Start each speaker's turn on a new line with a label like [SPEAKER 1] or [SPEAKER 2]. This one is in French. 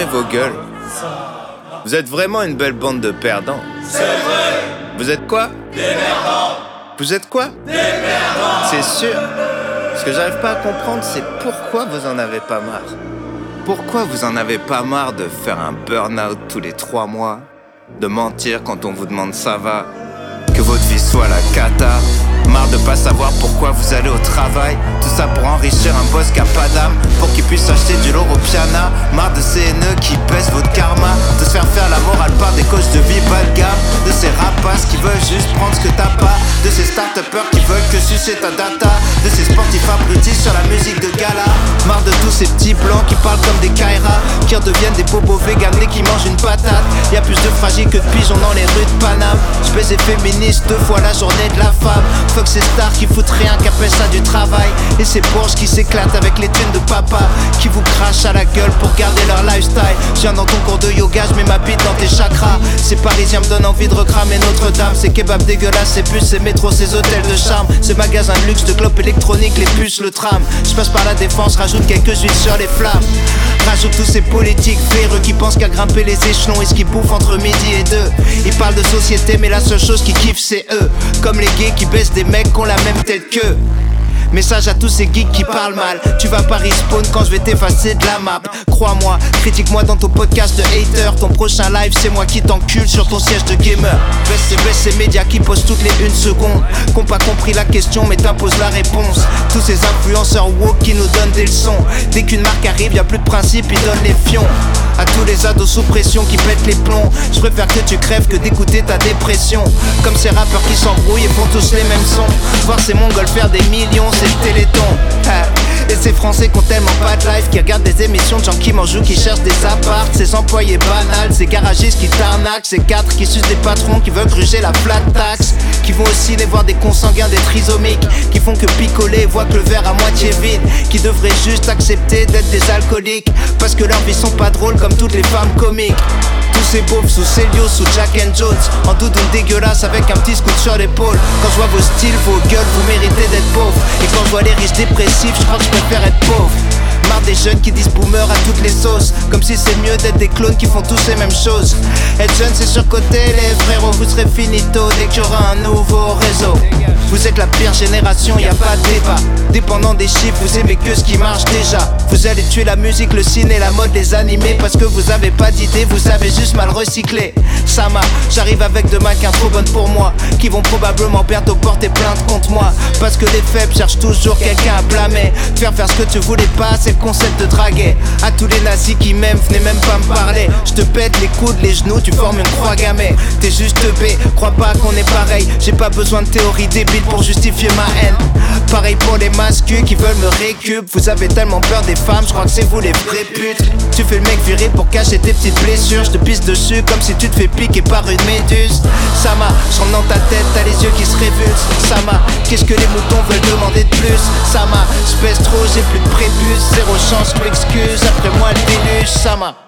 [SPEAKER 1] fermez vos gueules. Vous êtes vraiment une belle bande de perdants.
[SPEAKER 2] C'est vrai.
[SPEAKER 1] Vous êtes quoi?
[SPEAKER 2] Des merdants.
[SPEAKER 1] Vous êtes quoi?
[SPEAKER 2] Des merdants.
[SPEAKER 1] C'est sûr. Ce que j'arrive pas à comprendre, c'est pourquoi vous en avez pas marre. Pourquoi vous en avez pas marre de faire un burn-out tous les 3 mois? De mentir quand on vous demande ça va? Que votre vie soit la cata? Marre de pas savoir pourquoi vous allez au travail? Tout ça pour enrichir un boss qui a pas d'âme, pour qu'il puisse acheter du loro piana. Marre de ces haineux qui baissent votre karma, de se faire la morale par des coachs de vie bas de gamme, de ces rapaces qui veulent juste prendre ce que t'as pas, de ces start-upers qui veulent que sucer ta data, de ces sportifs abrutis sur la musique de gala. Marre de tous ces petits blancs qui parlent comme des Kaira, qui redeviennent des bobos véganes et qui mangent une patate. Y'a plus de fragiles que de pigeons dans les rues de Paname. J'baise les féministes 2 fois la journée de la femme. Fuck ces stars qui foutent rien, qui appellent ça du travail. Et ces bourges qui s'éclatent avec les thunes de papa, qui vous crachent à la gueule pour garder leur lifestyle. Je viens dans ton cours de yoga, j'mets ma bite dans tes chakras. Ces parisiens me donnent envie de recramer Notre-Dame. Ces kebabs dégueulasses, ces bus, ces métros, ces hôtels de charme, ces magasins de luxe, de clopes électroniques, les puces, le tram. J'passe par la défense, rajoute quelques huiles sur les flammes. Rajoute tous ces politiques véreux qui pensent qu'à grimper les échelons et ce qu'ils bouffent entre midi et 2. Ils parlent de société mais la seule chose qu'ils kiffent c'est eux. Comme les gays qui baissent des mecs qui ont la même tête qu'eux. Message à tous ces geeks qui parlent mal. Tu vas pas respawn quand je vais t'effacer de la map. Crois-moi, critique-moi dans ton podcast de hater. Ton prochain live c'est moi qui t'encule sur ton siège de gamer. Baisse ces médias qui posent toutes les 1 seconde, qu'ont pas compris la question mais t'imposent la réponse. Tous ces influenceurs woke qui nous donnent des leçons. Dès qu'une marque arrive y'a plus de principe, ils donnent les fions. À tous les ados sous pression qui pètent les plombs, je préfère que tu crèves que d'écouter ta dépression. Comme ces rappeurs qui s'embrouillent et font tous les mêmes sons. Voir ces mongols faire des millions, c'est le téléthon. Et ces français qui ont tellement pas de life, qui regardent des émissions de gens qui mangent ou qui cherchent des apparts. Ces employés banals, ces garagistes qui t'arnaquent, ces 4 qui sucent des patrons qui veulent gruger la flat tax, qui vont aussi les voir des consanguins, des trisomiques, qui font que picoler et voient que le verre à moitié vide, qui devraient juste accepter d'être des alcooliques, parce que leurs vies sont pas drôles comme toutes les femmes comiques. Tous ces pauvres sous Célio, sous Jack and Jones, en doudoune dégueulasse avec un petit scout sur l'épaule. Quand je vois vos styles, vos gueules, vous méritez d'être pauvres. Et quand je vois les riches dépressifs, je crois que je préfère être pauvre. Marre des jeunes qui disent boomer à toutes les sauces, comme si c'est mieux d'être des clones qui font tous les mêmes choses. Être jeune c'est surcoté les frérots, vous serez finito dès qu'il y aura un nouveau réseau. Vous êtes la pire génération, y a pas de débat. Dépendant des chiffres, vous aimez que ce qui marche déjà. Vous allez tuer la musique, le ciné, la mode, les animés, parce que vous avez pas d'idée, vous avez juste mal recyclé. Sama, j'arrive avec 2 mannequins trop bonnes pour moi, qui vont probablement bientôt porter plainte contre moi. Parce que les faibles cherchent toujours quelqu'un à blâmer. Faire ce que tu voulais pas, c'est le concept de draguer. À tous les nazis qui m'aiment, venez même pas me parler. Je te pète les coudes, les genoux, tu formes une croix gammée. T'es juste B, crois pas qu'on est pareil. J'ai pas besoin de théorie débile pour justifier ma haine. Pareil pour les mascus qui veulent me récup. Vous avez tellement peur des femmes, je crois que c'est vous les vraies putes. Tu fais le mec viré pour cacher tes petites blessures. Je te pisse dessus comme si tu te fais piquer par une méduse. Sama, je rentre dans ta tête, t'as les yeux qui se révulsent. Sama, qu'est-ce que les moutons veulent demander de plus? Sama, je pèse trop, j'ai plus de prépuce. Zéro chance, je m'excuse, après moi le déluge. Sama.